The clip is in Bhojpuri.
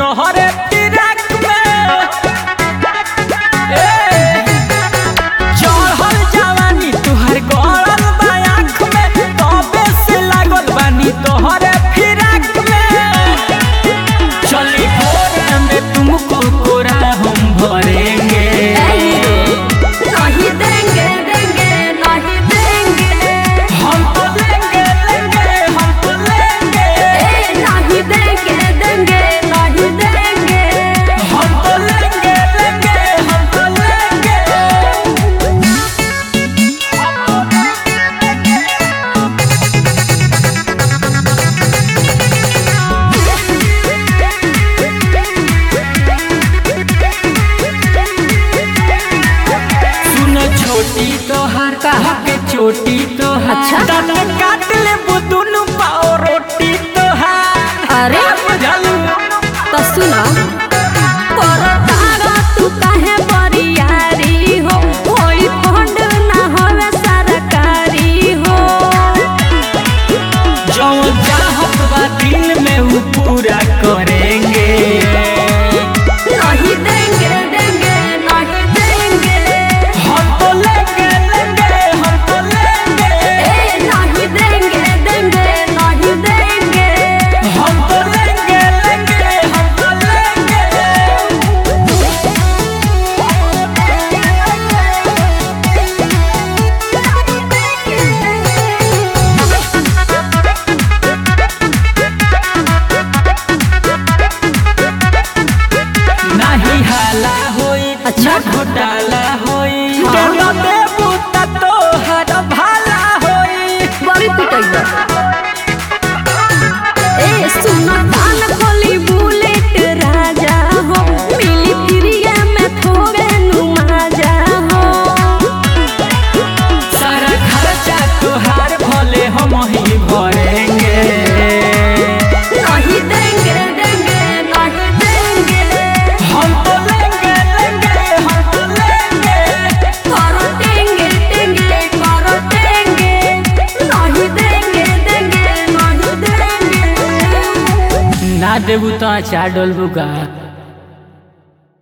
तोहरे फिराक में चढ़ल जवानी तुहर गड़ल बा आँख में तबे से लागल बानी तोहरे फिराक में चली भोर में तुमको कोरा हम भरेंगे नहीं देंगे देंगे नहीं देंगे हम तो लेंगे लेंगे हम तो लेंगे नहीं देंगे देंगे नहीं देंगे हम तो लेंगे लेंगे हम तो लेंगे सुनो छोटी तोहार कहा के चोटी तोहार अच्छा। दांत काट ले बुदुनु पाओ रोटी तोहार अरे बुझलू तो सुनो करतागा तू काहे बरियारी हो कोई फंड ना होवे सरकारी हो जो चाहत बा दिल में वो पूरा करेंगे नहीं देंगे देंगे नहीं देंगे हम तो लेंगे लेंगे हम तो लेंगे नहीं देंगे देंगे नहीं देंगे हम तो लेंगे लेंगे हम तो लेंगे नाही हाला होई अच्छा। घोटाला होई हाँ। केलो देबू त तोहर भाला होई बड़ी पिटाई सुनो कान खोली बुलेट राजा हो मिली प्रिया में थोड़े नुमाजा हो सारा खर्चा तोहार भले हम ही भरेंगे नहीं देंगे देंगे नहीं देंगे हम तो लेंगे लेंगे हम तो लेंगे करो देंगे देंगे करो देंगे नहीं देंगे देंगे नहीं देंगे ना देबू तो अचार डलबू का